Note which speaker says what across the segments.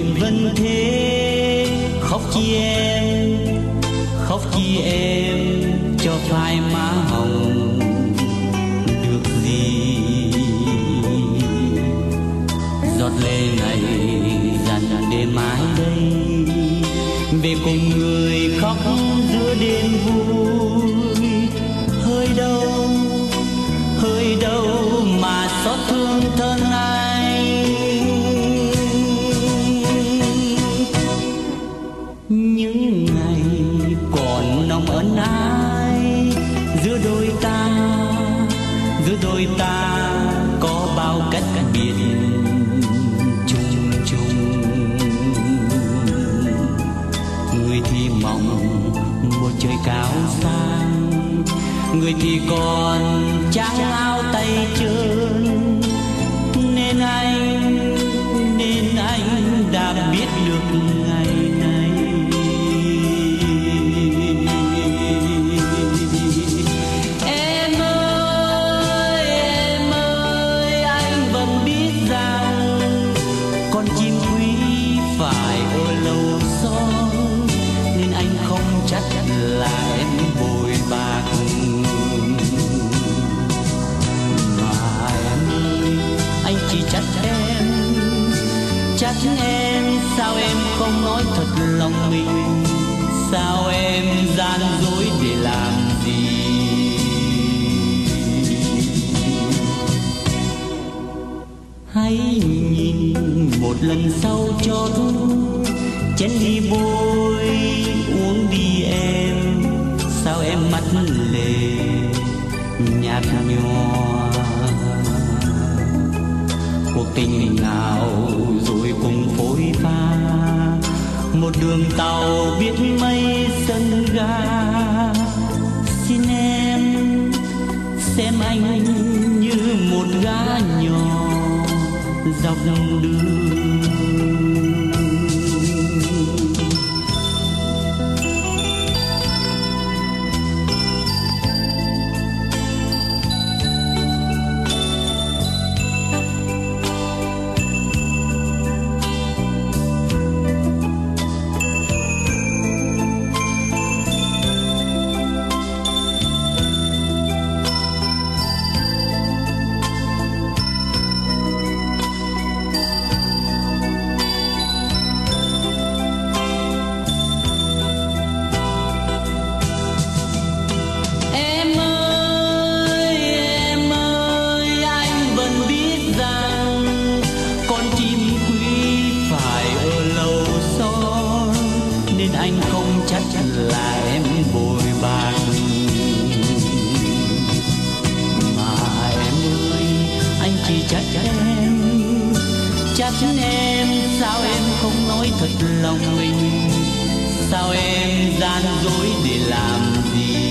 Speaker 1: mình vẫn thế. Khóc chi em cho phai má hồng được gì. Giọt lệ này dằn đêm mãi đây, về cùng người khóc giữa đêm vui. Hơi đâu mà xót thương thân anh. Những ngày còn nồng ân ái giữa đôi ta có bao cách biệt chung chung. Người thì mong một trời cao sang, người thì còn trắng áo tay trơn. Nên anh đã biết được ngày nay. Em ơi, anh vẫn biết rằng con chim quý phải ở lâu son, nên anh không trách là em bội bạc. Mà em ơi, anh chỉ trách em sao em không nói thật lòng mình. Sao em gian dối để làm gì. Hãy nhìn một lần sau chót chén ly bôi uống đi em. Sao em mắt lệ nhạt nhòa. Cuộc tình nào rồi cùng phôi pha, một đường tàu biết mấy sân ga. Xin em xem anh như một gã nhỏ dọc đường. Anh không trách là em bội bạc. Mà em ơi, anh chỉ trách em sao em không nói thật lòng mình. Sao em gian dối để làm gì.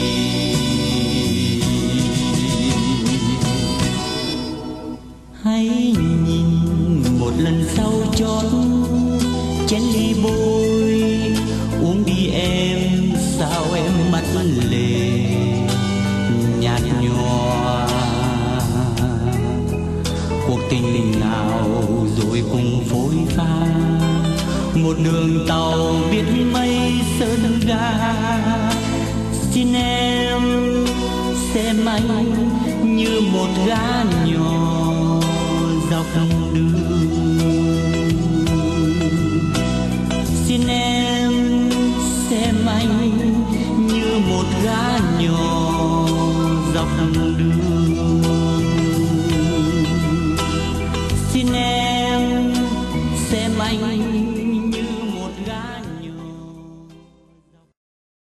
Speaker 1: Hãy nhìn một lần sau chót chén ly bôi uống đi em. Sao em mắt lệ nhạt nhòa. Cuộc tình nào rồi cùng phôi pha, một đường tàu biết mấy sơn ga. Xin em xem anh như một gã nhỏ dọc đường. Xin em xem anh như một gã nhỏ dọc đường.